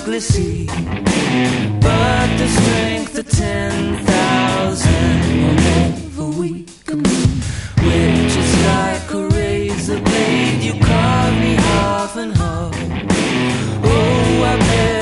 ugly sea. But the strength of 10,000 will never weaken me. Which is like a razor blade, you carve me half and half. Oh, I bet